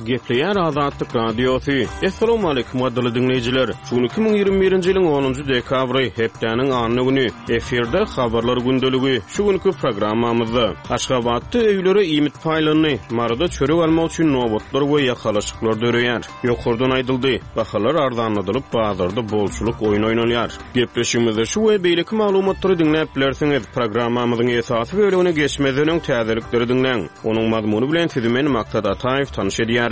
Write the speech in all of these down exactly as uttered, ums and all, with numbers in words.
Gepleyer Azatlyk Radiosu. Assalamu alaykum wadly dinleyijiler. Şu iki bin ýyirmi birinji ýylyň onunjy dekabry hepdeniň anyny güni. Eferde habarlar gündeligi. Şu günkü programmamyzda Aşgabatda öýlere iýmit paýlaryny marada çörek almak üçin nowatlar we ýakalaşyklar döreýär. Ýokurdan aýdyldy. Bahalar arzanladylyp bazarda bolçuluk oýun oýnalýar. Gepleşigimizde şu we beýleki maglumatlary dinläp bilersiňiz. Programmamyzyň esasy bölümine geçmeden täzelikleri dinleň. Onuň mazmuny bilen sizi men Maksat Ataýew tanyş edýärin.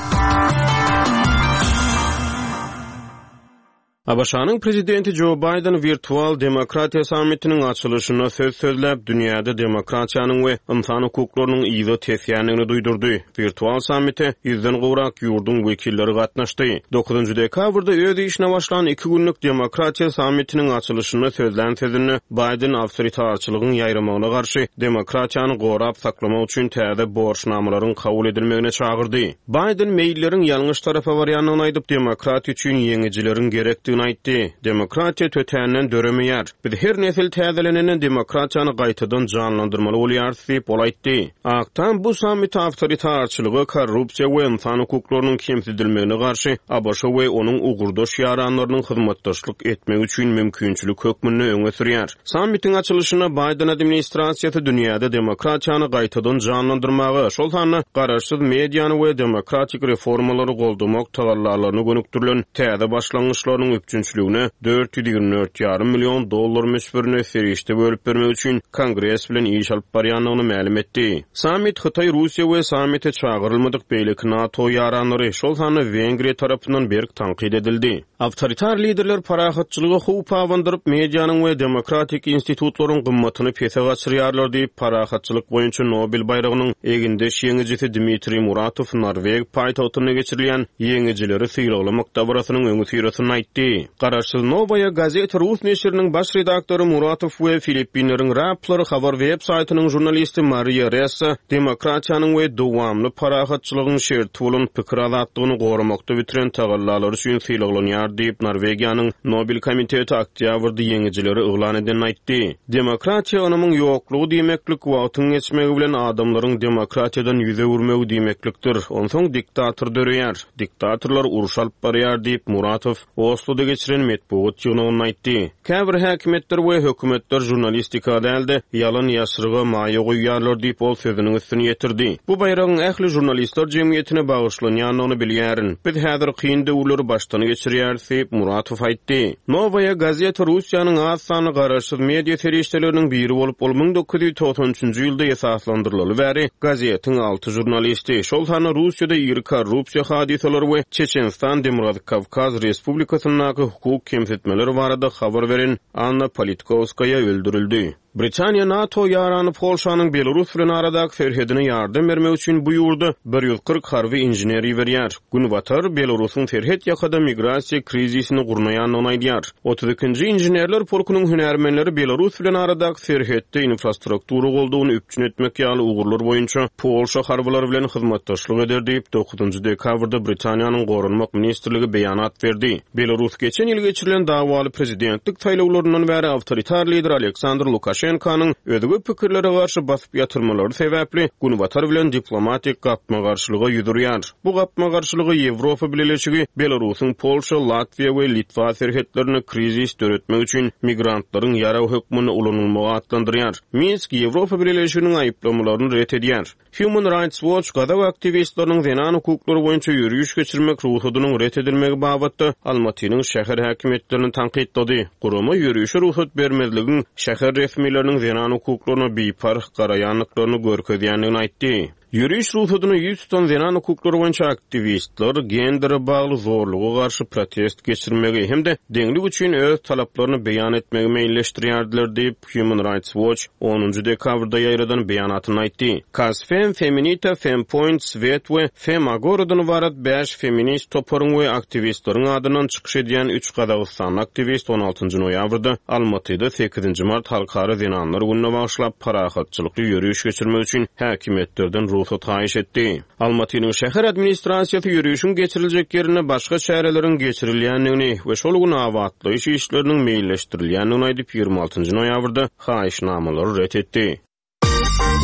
Abaşanyň prezidenti Joe Biden virtual demokratiya sammitiniň açylyşyna söz sözläp dünýäde demokratiýanyň we insan hukuklarynyň ýygy tesýänligini duýdurdy. Virtual sammitde ýüzden gowrak ýurdun wekilleri gatnaşdy. dokuzunjy dekabrda öz işine başlanan iki günlük demokratiya sammitiniň açylyşyna sözlän sözünü Biden awtoritarçylygyň ýaýramagyna garşy demokratiýany gorap saklamak üçin täze borçnamalaryň kabul edilmegine çagyrdy. Biden meýillerin ýalňyş tarafa barýanyny aýdyp demokratiýa üçin ýeňijilerin gerekdi aýtdy. Demokratiýa tötänden döremeýär. Biz her nesil täzelenen demokratiýany gaýtadan janlandyrmaly bolýar diýip aýtdy. Aktan bu sammit awtoritarçylygy, korrupsiýa we insan hukuklarynyň kemsizilmegine garşy A B Ş we onuň ugurdaş ýaranlarynyň hyzmatdaşlyk etmek üçin mümkinçilik hökmüni öňe sürýär. Sammitiň açylyşyna Biden administrasiýasy dünýäde demokratiýany gaýtadan janlandyrmagy, şol hany garaşsyz mediýany we demokratik reformalary goldamak tagallarlaryny gönükdirilen täze başlangyçlarynyň üçünçülüğüne dört ýüz ýygrimi dört ýarym million dollar meşberine serişde bölüp bermek üçin Kongres bilen iş alyp barýanlygyny ma'lum etdi. Sammit Hytaý, Russiýa we sammite çagyrylmadyk beýleki NATO ýaranlary, şol hany Wengriýa tarapyndan berk tanqid edildi. Awtoritar liderler parahatçylygy hup awandyryp mediýanyň we demokratik institutlaryň gymmatyny pese gaçyrýarlar diýip parahatçylyk boýunça Nobel bayragynyň eginde şeňejisi Dmitri Muratov Norweg paýtagtyna geçirilýän ýeňijileri syýlamakda barasynyň öňü sýrasyny aýtdy. Garaşsyz Novaya gazeta Rus neşriniň baş redaktory Muratov we Filippinleriň Rappler habar web saytynyň jurnalisti Maria Ressa demokratiýanyň we dowamly parahatçylygyň şerti bolan pikir azatlygyny goramakda bitiren tagallalary üçin syýlanýar diýip Norwegiýanyň Nobel komiteti oktýabrda ýeňijileri yglan eden aýtdy. Demokratiýa onamyň ýoklugy diýmeklik wagtyň geçmegi bilen adamlaryň demokratiýadan ýüze urmegi diýmeklikdir. Onsoň diktator döreýär. Diktatorlar uruş alyp barýar diýip Muratov Oslo'da geçiren metbuat ýygynyny aýtdy. Käbir häkimetler we hökümetler jurnalistika däldi, ýalan ýaşryga maýa goýýarlar diýip ol sözüniň üstüne ýetirdi. Bu bayragyň ähli jurnalistler jemgyýetine bagyslanýanyny bilýärin. Biz häzir kyn döwürleri başdan geçirýär diýip Muratov aýtdy. Novaya gazeta Russiýanyň az sany garaşsyz media serişdeleriniň biri bolup ol bin dokuz ýüz toksan üçünji ýylda esaslandyrylyly bäri gazetiň alty jurnalisti, şol hany Russiýada ýyry korrupsiýa hadiseleri we Çeçenstan Demokratik Kavkaz Respublikasynyň hukuk kemsetmeleri barada habar veren Anna Politkovskaya öldürildi. Britaniýa NATO ýarany Polşanyň Belarus bilen aradaky ferhedine ýardam bermek üçin bu ýurda bir ýüz kırk harby inженери berýär. Günbatar Belarusyň ferhed ýakada migrasiýa krizisini gurnaýanyny aýdýar. otuz ikinji inženerler polkunyň hünärmenleri Belarus bilen aradaky ferhedde infrastruktura goldugyny üpçün etmek ýaly ugurlar boýunça Polşa harbylary bilen hyzmatdaşlyk eder diýip dokuzunjy dekabrda Britaniýanyň gorunmak ministrligi beýanat berdi. Belarus geçen ýyl geçirilen dawaly prezidentlik saýlawlarynyň bäri awtoritar lider Aleksandr Lukashenkanyň özüge pikirlere garşy basyp ýatyrmalary sebäpli Günbatar bilen diplomatik gapma garşylyga ýüdürýär. Bu gapma garşylygy Ýewropa bileşigi Belarusyň Polşa, Latviýa we Litwa serhetlerini krizis döretmek üçin migrantlaryň ýaraw hökmüni ulanylmagy atlandyrýar. Minsk Ýewropa bileşiginiň aýplamalaryny ret edýär. Human Rights Watch gadaw aktivistleriň zenan hukuklary boýunça ýürüýüş geçirmek ruhudynyň ret edilmegi babatda Almatynyň şäher häkimetlerini tanqidlady. Gurama ýürüýüşe ruhsat bermezligin şäher resmiýetleriniň zenan hukuklaryna beýparh garaýanlyklaryny görkezýänligini aýtdy. Yürüyüş ruhudyny ýüz tutan zenan hukuklary boýunça aktivistler gendere bagly zorlugy garşy protest geçirmegi hemde deňlik üçin öz talaplaryny beýan etmegi meýilleşdirýärdiler diýip Human Rights Watch onunjy dekabrda ýaýradan beýanatyny aýtdy. Kasfem, Feminita, Fempoint, Svet we Femagorodan ibaret beş feminist toparyň we aktivistleriň adynyň çykyş edýän üç Gazagystan aktivist on altynjy noýabrda Almatyda sekizinji mart halkara zenanlar gününe bagyşlap parahatçylykly ýürüýüş geçirmek üçin häkimetlerden ruhsat haýyş etdi. Almatynyň şäher administrasiýasy ýürüýüşiň geçiriljek ýerine başga şäherleriň geçirilýänligini we şol gün awatly iş işleriniň meýilleşdirilýänligini aýdyp ýygrimi altynjy noýabrda haýyşnamalary ret etdi.